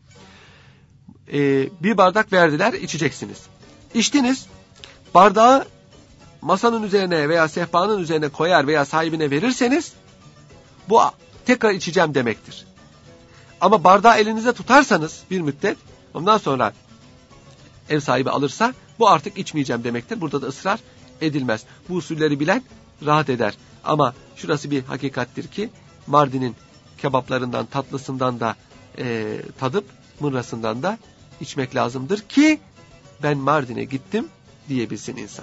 Ee, bir bardak verdiler, içeceksiniz. İçtiniz, bardağı masanın üzerine veya sehpanın üzerine koyar veya sahibine verirseniz bu tekrar içeceğim demektir. Ama bardağı elinize tutarsanız bir müddet, ondan sonra ev sahibi alırsa bu artık içmeyeceğim demektir. Burada da ısrar edilmez. Bu usulleri bilen rahat eder. Ama şurası bir hakikattir ki Mardin'in kebaplarından, tatlısından da e, tadıp mırrasından da içmek lazımdır ki ben Mardin'e gittim diyebilsin insan.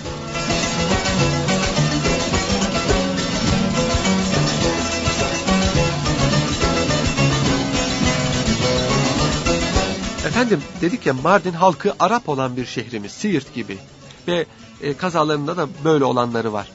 Efendim dedik ya, Mardin halkı Arap olan bir şehrimiz, Siirt gibi ve e, kazalarında da böyle olanları var.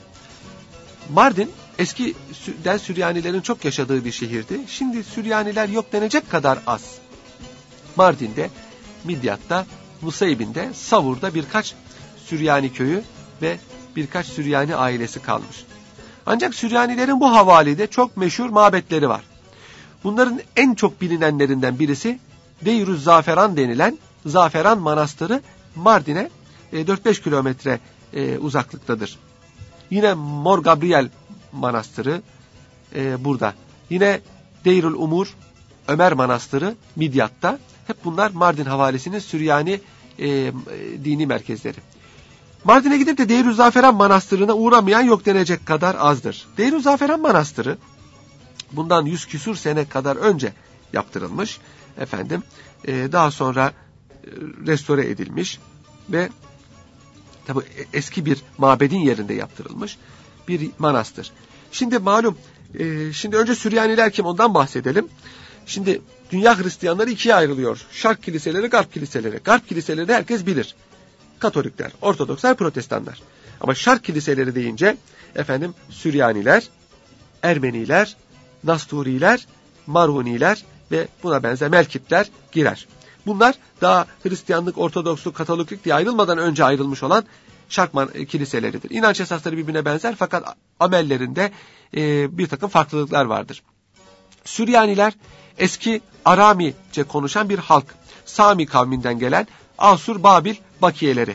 Mardin eskiden Süryanilerin çok yaşadığı bir şehirdi. Şimdi Süryaniler yok denecek kadar az. Mardin'de, Midyat'ta, Nusaybin'de, Savur'da birkaç Süryani köyü ve birkaç Süryani ailesi kalmış. Ancak Süryanilerin bu havalide çok meşhur mabetleri var. Bunların en çok bilinenlerinden birisi Deyrüz Zaferan denilen Zaferan Manastırı, Mardin'e e, dört beş kilometre e, uzaklıktadır. Yine Mor Gabriel Manastırı e, burada. Yine Deyrül Umur Ömer Manastırı Midyat'ta. Hep bunlar Mardin havalesinin Süryani e, dini merkezleri. Mardin'e gidip de Deyrüz Zaferan Manastırı'na uğramayan yok denecek kadar azdır. Deyrüz Zaferan Manastırı bundan yüz küsur sene kadar önce yaptırılmış. Efendim e, daha sonra e, restore edilmiş ve tabi eski bir mabedin yerinde yaptırılmış bir manastır. Şimdi malum, e, şimdi önce Süryaniler kim, ondan bahsedelim. Şimdi dünya Hristiyanları ikiye ayrılıyor. Şark kiliseleri, Garp kiliseleri. Garp kiliseleri herkes bilir. Katolikler, Ortodokslar, Protestanlar. Ama Şark kiliseleri deyince efendim Süryaniler, Ermeniler, Nasturiler, Maruniler ve buna benzer Melkitler girer. Bunlar daha Hristiyanlık, Ortodoksluk, Katoliklik diye ayrılmadan önce ayrılmış olan Şark kiliseleridir. İnanç esasları birbirine benzer fakat amellerinde e, bir takım farklılıklar vardır. Süryaniler eski Aramice konuşan bir halk. Sami kavminden gelen Asur, Babil, Bakiyeleri.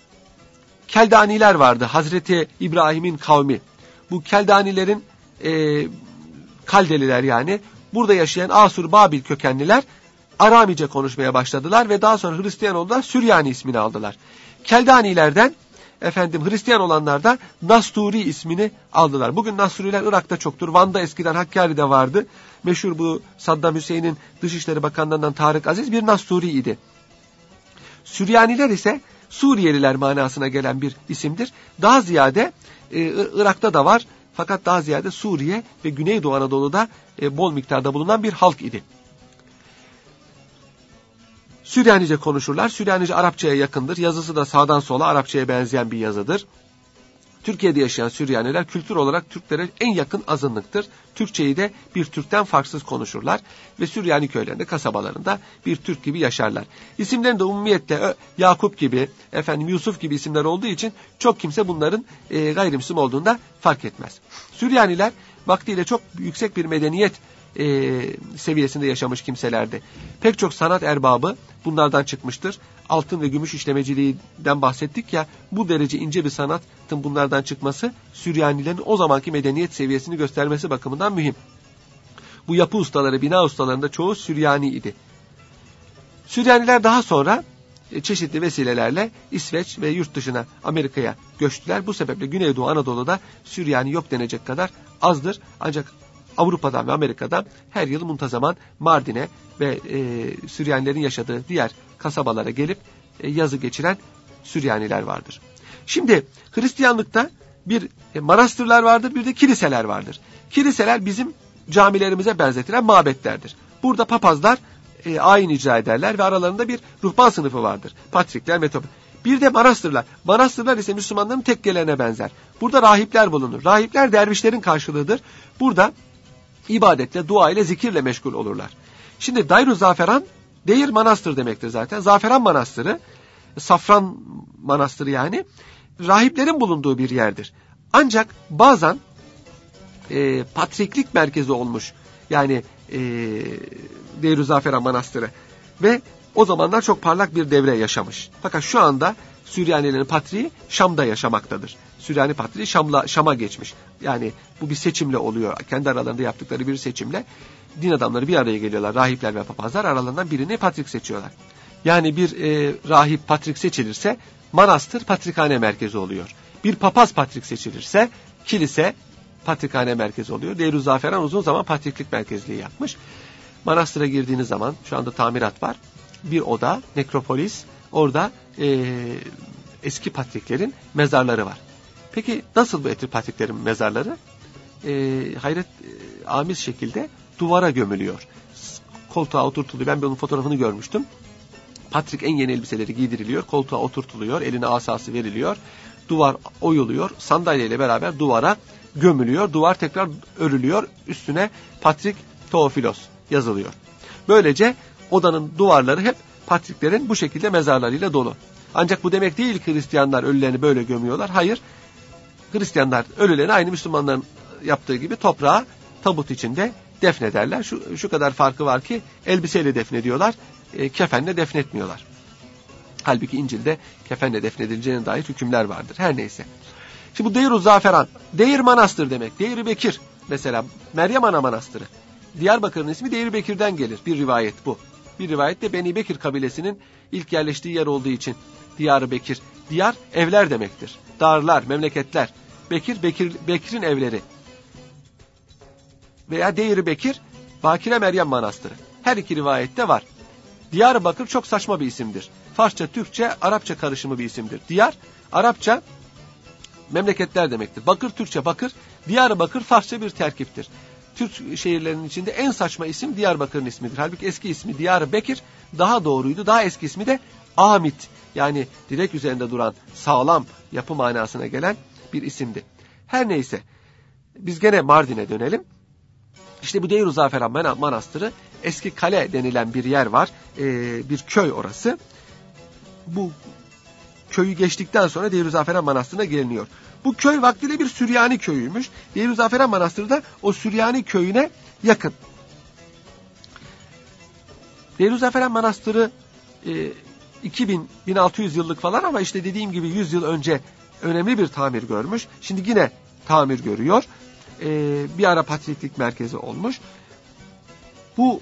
Keldaniler vardı. Hazreti İbrahim'in kavmi. Bu Keldanilerin e, Kaldeliler yani. Burada yaşayan Asur, Babil kökenliler Aramice konuşmaya başladılar ve daha sonra Hristiyan oldular. Süryani ismini aldılar. Keldanilerden efendim Hristiyan olanlar da Nasturi ismini aldılar. Bugün Nasturiler Irak'ta çoktur. Van'da eskiden Hakkari'de vardı. Meşhur bu Saddam Hüseyin'in Dışişleri Bakanlarından Tarık Aziz bir Nasturi idi. Süryaniler ise Suriyeliler manasına gelen bir isimdir. Daha ziyade e, Irak'ta da var fakat daha ziyade Suriye ve Güneydoğu Anadolu'da e, bol miktarda bulunan bir halk idi. Süryanice konuşurlar. Süryanice Arapçaya yakındır. Yazısı da sağdan sola Arapçaya benzeyen bir yazıdır. Türkiye'de yaşayan Süryaniler kültür olarak Türklere en yakın azınlıktır. Türkçeyi de bir Türk'ten farksız konuşurlar ve Süryani köylerinde, kasabalarında bir Türk gibi yaşarlar. İsimlerinde umumiyetle Yakup gibi, efendim Yusuf gibi isimler olduğu için çok kimse bunların e, gayrimüslim olduğunda fark etmez. Süryaniler vaktiyle çok yüksek bir medeniyet e, seviyesinde yaşamış kimselerdi. Pek çok sanat erbabı bunlardan çıkmıştır. Altın ve gümüş işlemeciliğinden bahsettik ya, bu derece ince bir sanatın bunlardan çıkması Süryanilerin o zamanki medeniyet seviyesini göstermesi bakımından mühim. Bu yapı ustaları, bina ustalarında çoğu Süryani idi. Süryaniler daha sonra çeşitli vesilelerle İsveç ve yurt dışına, Amerika'ya göçtüler. Bu sebeple Güneydoğu Anadolu'da Süryani yok denecek kadar azdır. Ancak Avrupa'dan ve Amerika'dan her yıl muntazaman Mardin'e ve e, Süryanilerin yaşadığı diğer kasabalara gelip e, yazı geçiren Süryaniler vardır. Şimdi Hristiyanlıkta bir e, manastırlar vardır, bir de kiliseler vardır. Kiliseler bizim camilerimize benzetilen mabetlerdir. Burada papazlar e, ayin icra ederler ve aralarında bir ruhban sınıfı vardır. Patrikler, metop. Bir de manastırlar. Manastırlar ise Müslümanların tekkelerine benzer. Burada rahipler bulunur. Rahipler dervişlerin karşılığıdır. Burada ibadetle, dua ile, zikirle meşgul olurlar. Şimdi Dayru Zaferan, Deir Manastır demektir zaten. Zaferan Manastırı, Safran Manastırı yani, rahiplerin bulunduğu bir yerdir. Ancak bazen e, patriklik merkezi olmuş. Yani e, Deir Zaferan Manastırı. Ve o zamanlar çok parlak bir devre yaşamış. Fakat şu anda Süryanilerin patriği Şam'da yaşamaktadır. Süryani patriği Şam'la, Şam'a geçmiş. Yani bu bir seçimle oluyor. Kendi aralarında yaptıkları bir seçimle din adamları bir araya geliyorlar. Rahipler ve papazlar aralarından birini patrik seçiyorlar. Yani bir e, rahip patrik seçilirse manastır patrikhane merkezi oluyor. Bir papaz patrik seçilirse kilise patrikhane merkezi oluyor. Deir Zaferan uzun zaman patriklik merkezliği yapmış. Manastıra girdiğiniz zaman şu anda tamirat var. Bir oda, nekropolis, orada e, eski patriklerin mezarları var. Peki nasıl bu eski patriklerin mezarları? E, hayret e, amiz şekilde duvara gömülüyor. Koltuğa oturtuluyor. Ben bunun fotoğrafını görmüştüm. Patrik en yeni elbiseleri giydiriliyor. Koltuğa oturtuluyor. Eline asası veriliyor. Duvar oyuluyor. Sandalyeyle beraber duvara gömülüyor. Duvar tekrar örülüyor. Üstüne Patrik Teofilos yazılıyor. Böylece odanın duvarları hep patriklerin bu şekilde mezarlarıyla dolu. Ancak bu demek değil ki Hristiyanlar ölülerini böyle gömüyorlar. Hayır. Hristiyanlar ölülerini aynı Müslümanların yaptığı gibi toprağa, tabut içinde defnederler. Şu, şu kadar farkı var ki elbiseyle defnediyorlar, e, kefenle defnetmiyorlar. Halbuki İncil'de kefenle defnedileceğine dair hükümler vardır. Her neyse. Şimdi bu Deir-u Zaferan, Deir Manastır demek. Deir-i Bekir mesela, Meryem Ana Manastırı. Diyarbakır'ın ismi Deir-i Bekir'den gelir. Bir rivayet bu. Bir rivayet de Beni Bekir kabilesinin ilk yerleştiği yer olduğu için Diyar-ı Bekir. Diyar evler demektir. Darlar, memleketler. Bekir, Bekir Bekir'in evleri. Veya Deir-i Bekir, Bakire Meryem Manastırı. Her iki rivayette var. Diyarbakır çok saçma bir isimdir. Farsça, Türkçe, Arapça karışımı bir isimdir. Diyar, Arapça memleketler demektir. Bakır, Türkçe bakır. Diyarbakır Farsça bir terkiptir. Türk şehirlerinin içinde en saçma isim Diyarbakır'ın ismidir. Halbuki eski ismi Diyarbekir daha doğruydu. Daha eski ismi de Amit. Yani direk üzerinde duran, sağlam yapı manasına gelen bir isimdi. Her neyse. Biz gene Mardin'e dönelim. İşte bu Deir-u Zaferan Manastırı, eski kale denilen bir yer var. Ee, bir köy orası. Bu köyü geçtikten sonra Deir-u Zaferan Manastırı'na geliniyor. Bu köy vaktiyle bir Süryani köyüymüş. Deir-u Zaferan Manastırı da o Süryani köyüne yakın. Deir-u Zaferan Manastırı e, iki bin - bin altı yüz yıllık falan ama işte dediğim gibi yüz yıl önce önemli bir tamir görmüş. Şimdi yine tamir görüyor. E, bir ara patriklik merkezi olmuş. Bu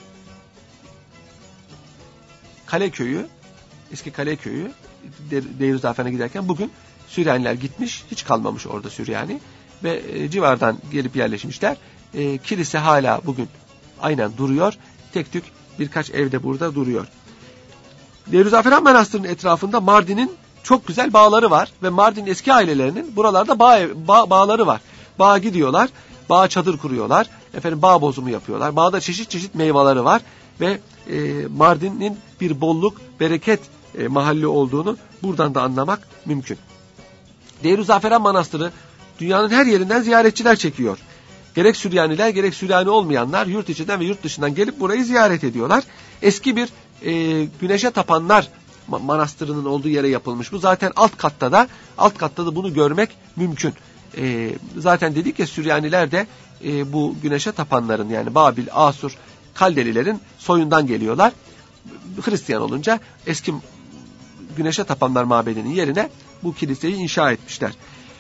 kale köyü, eski kale köyü Deir-u Zaferan'a giderken bugün Süryaniler gitmiş, hiç kalmamış orada Süryani ve e, civardan gelip yerleşmişler. E, kilise hala bugün aynen duruyor. Tek tük birkaç evde burada duruyor. Deirüzzaferan Manastırı'nın etrafında Mardin'in çok güzel bağları var ve Mardin eski ailelerinin buralarda bağ, bağ, bağları var. Bağa gidiyorlar, bağa çadır kuruyorlar, efendim bağ bozumu yapıyorlar. Bağda çeşit çeşit meyveleri var ve e, Mardin'in bir bolluk, bereket e, mahalli olduğunu buradan da anlamak mümkün. Deirüzzaferan Manastırı dünyanın her yerinden ziyaretçiler çekiyor. Gerek Süryaniler gerek Süryani olmayanlar yurt içinden ve yurt dışından gelip burayı ziyaret ediyorlar. Eski bir e, güneşe tapanlar manastırının olduğu yere yapılmış. Bu zaten alt katta da alt katta da bunu görmek mümkün. E, zaten dedik ya Süryaniler de e, bu güneşe tapanların yani Babil, Asur, Kaldelilerin soyundan geliyorlar. Hristiyan olunca eski güneşe tapanlar mabedinin yerine bu kiliseyi inşa etmişler.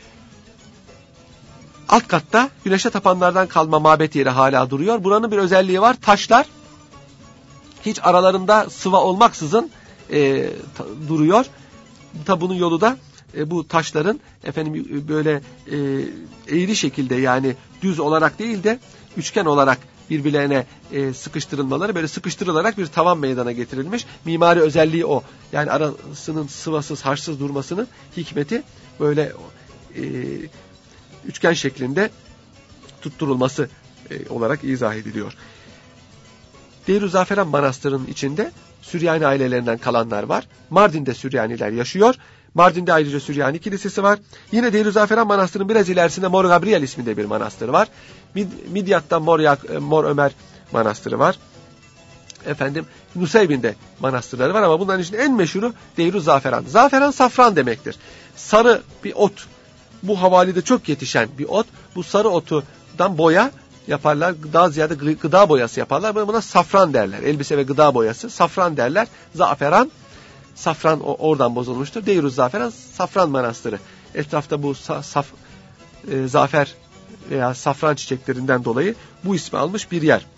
Alt katta güneşe tapanlardan kalma mabet yeri hala duruyor. Buranın bir özelliği var. Taşlar hiç aralarında sıva olmaksızın e, ta, duruyor. Tabi bunun yolu da e, bu taşların efendim böyle e, eğri şekilde yani düz olarak değil de üçgen olarak birbirlerine e, sıkıştırılmaları böyle sıkıştırılarak bir tavan meydana getirilmiş. Mimari özelliği o. Yani arasının sıvasız, harçsız durmasının hikmeti böyle e, üçgen şeklinde tutturulması e, olarak izah ediliyor. Deirüzzaferan Manastırı'nın içinde Süryani ailelerinden kalanlar var. Mardin'de Süryaniler yaşıyor. Mardin'de ayrıca Süryani Kilisesi var. Yine Deirüzzaferan Manastırı'nın biraz ilerisinde Mor Gabriel isminde bir manastır var. Mid- Midyat'ta Mor, Yak- Mor Ömer Manastırı var. Efendim Nusaybin'de manastırları var ama bunların içinde en meşhuru Deirüzzaferan. Zaferan safran demektir. Sarı bir ot. Bu havalide çok yetişen bir ot. Bu sarı otundan boya yaparlar. Daha ziyade gıda boyası yaparlar. Buna safran derler. Elbise ve gıda boyası. Safran derler. Zaferan. Safran oradan bozulmuştur. Deirüzzaferan Safran Manastırı. Etrafta bu sa- saf, e, zafer veya safran çiçeklerinden dolayı bu ismi almış bir yer.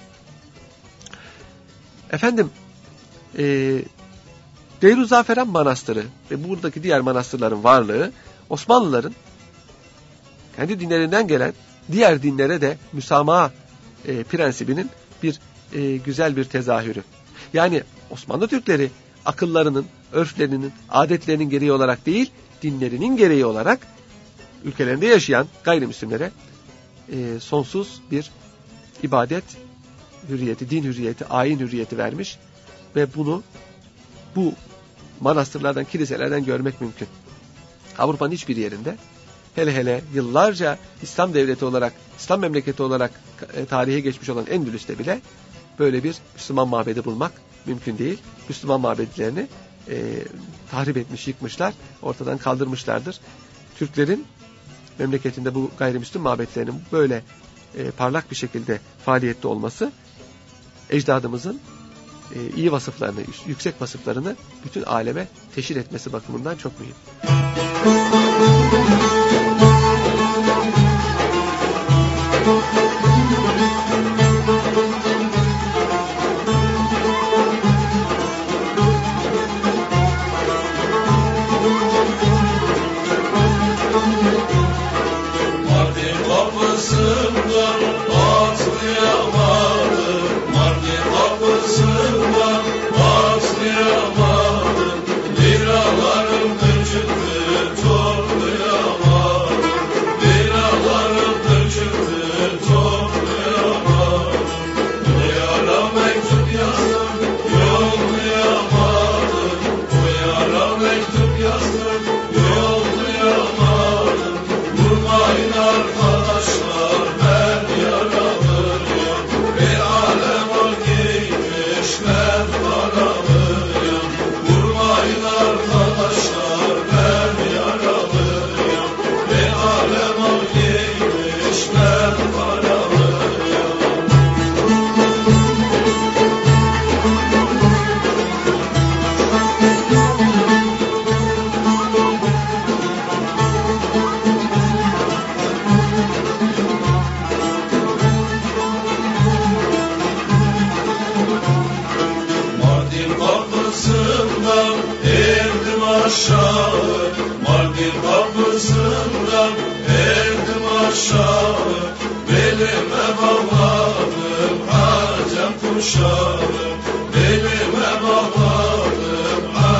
Efendim e, Deirüzzaferan Manastırı ve buradaki diğer manastırların varlığı Osmanlıların kendi dinlerinden gelen diğer dinlere de müsamaha e, prensibinin bir e, güzel bir tezahürü. Yani Osmanlı Türkleri akıllarının, örflerinin, adetlerinin gereği olarak değil, dinlerinin gereği olarak ülkelerinde yaşayan gayrimüslimlere e, sonsuz bir ibadet hürriyeti, din hürriyeti, ayin hürriyeti vermiş ve bunu bu manastırlardan, kiliselerden görmek mümkün. Avrupa'nın hiçbir yerinde hele hele yıllarca İslam devleti olarak, İslam memleketi olarak e, tarihe geçmiş olan Endülüs'te bile böyle bir Müslüman mabedi bulmak mümkün değil. Müslüman mabedlerini e, tahrip etmiş, yıkmışlar, ortadan kaldırmışlardır. Türklerin memleketinde bu gayrimüslim mabetlerinin böyle e, parlak bir şekilde faaliyette olması, ecdadımızın e, iyi vasıflarını, yüksek vasıflarını bütün aleme teşhir etmesi bakımından çok mühim. Belime bağladım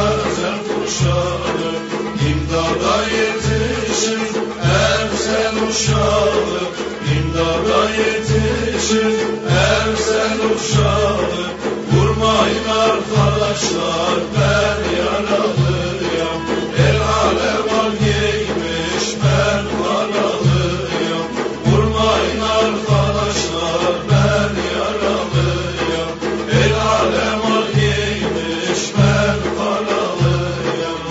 imdada yetişir Ersel uşağı. Vurmayın arkadaşlar, ben yaralıyım. El alem al giymiş, ben karalıyım. Vurmayın arkadaşlar, ben yaralıyım. El alem al giymiş, ben karalıyım.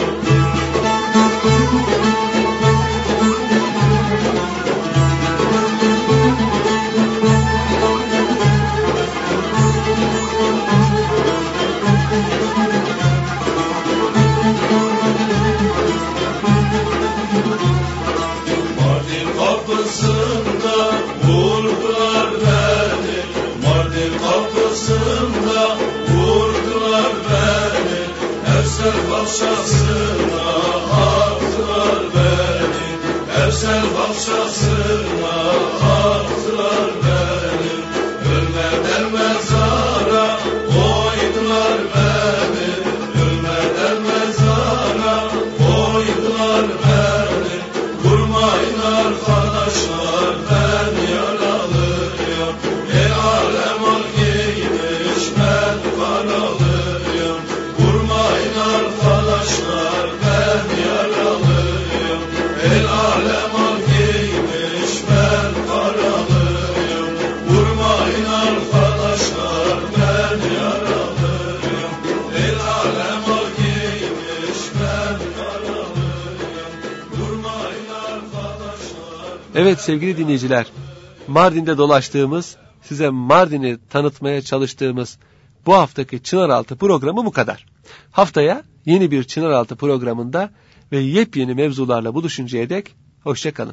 Mardin kapısında vurdular beni. Mardin kapısında vurdular beni. Ersel bahçesine attılar beni. Ersel bahçesine attılar beni. Ölmeden mezara koydular beni. Ölmeden mezara koydular beni. Vurmayın arkadaşlar, ben yaralıyım. El alem al giymiş, ben karalıyım. Vurmayın arkadaşlar, ben yaralıyım. El alem al giymiş, ben karalıyım. Vurmayın arkadaşlar, ben yaralıyım. El alem al giymiş, ben karalıyım. Vurmayın arkadaşlar. Evet sevgili dinleyiciler, Mardin'de dolaştığımız, size Mardin'i tanıtmaya çalıştığımız bu haftaki Çınaraltı programı bu kadar. Haftaya yeni bir Çınaraltı programında ve yepyeni mevzularla buluşuncaya dek hoşça kalın.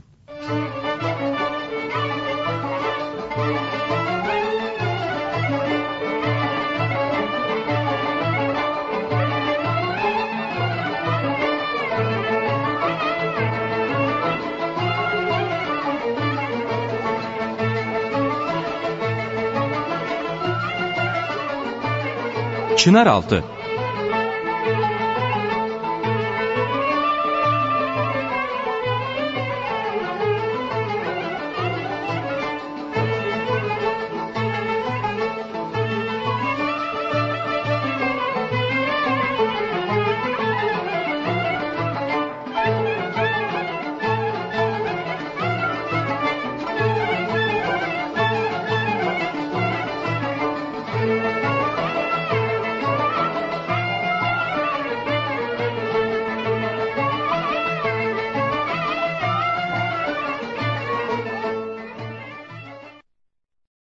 Çınaraltı